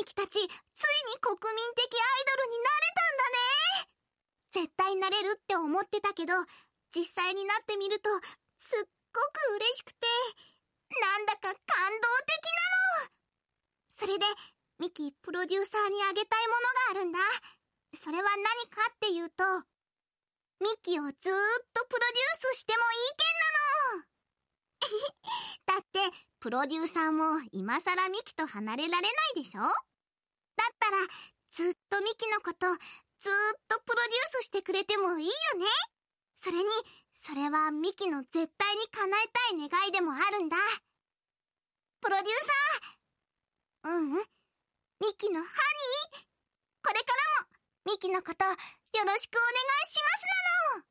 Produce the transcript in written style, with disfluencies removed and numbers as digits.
ミキたち、ついに国民的アイドルになれたんだね。絶対なれるって思ってたけど、実際になってみると、すっごく嬉しくて、なんだか感動的なの。それで、ミキプロデューサーにあげたいものがあるんだ。それは何かっていうと、ミキをずーっとプロデュースしてもいいけんなの。だって、プロデューサーも今さらミキと離れられないでしょ？だったら、ずっとミキのこと、ずーっとプロデュースしてくれてもいいよね。それに、それはミキの絶対に叶えたい願いでもあるんだ。プロデューサー。ミキのハニー。これからも、ミキのこと、よろしくお願いしますなの。